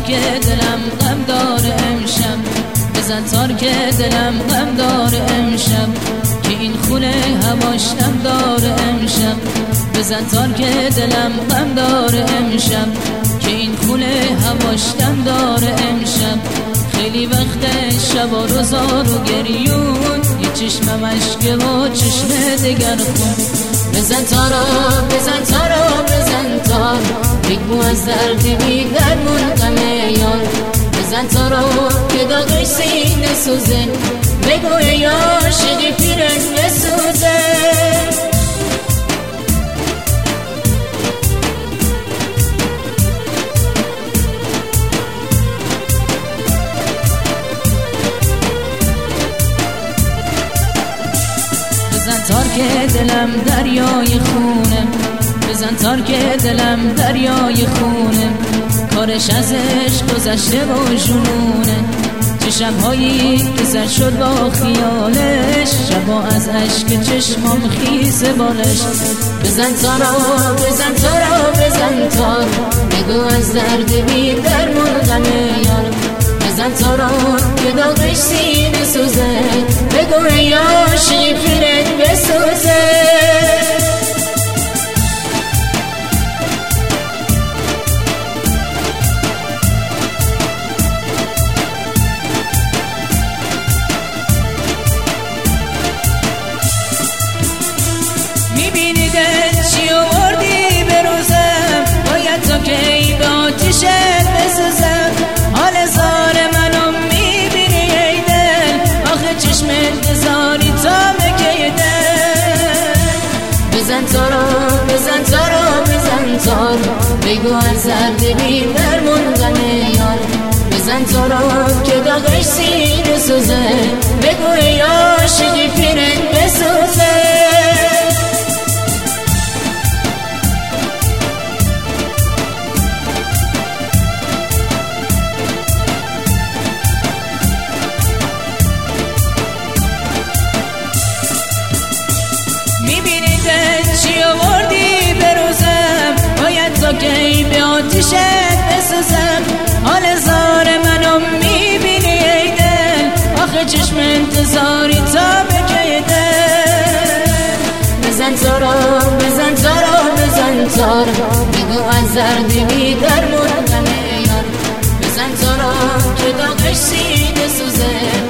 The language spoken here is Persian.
که دلم غم داره امشب، بزن تار که دلم غم داره امشب، که این خونه هواش نم داره امشب، بزن تار که دلم غم داره امشب، که این خونه هواش نم داره امشب. خیلی وقت شب و روزا رو گریون، یه چشم مشکه و چشم دگر خون. بزن تارا بزن تارا بزن تار، بگو از درد بی درمون غم یار. بزن تارا که داغش سینه سوزه، بگو ای عاشقی پیرت بسوزه. بزن تار که دلم دریای خونه، بزن تار که دلم دریای خونه، کارش ازش گذشته و جنونه. چه شبهایی که سر شد با خیالش، شبا از عشق چشمام خیزه بالش. بزن تارا بزن تارا بزن تار، بگو از درد بی درمون غم یار. بزن تارا که داغش سینه سوزه، بگو ای عاشقی پیرت بسوزه. میبینی دل چی آوردی به روزم، باید تا کی به آتیشت بسوزم. حال زار منو میبینی ای دل، آخه چشم انتظاری تا مگه دل. بزن تارا بزن تارا بزن تار، بگو از درد بی درمون غم یار. بزن تارا که داغش سینه سوزه، بگو ای عاشقی پیرت بسوزه. میبینی دل چی آوردی به روزم، باید تا کی به آتیشت بسوزم. حال زار منو میبینی ای دل، آخه چشم انتظاری تا به کی دل. بزن تارا بزن تارا بزن تار، بگو از درد بی درمون غم یار. بزن تارا که داغش سینه سوزه،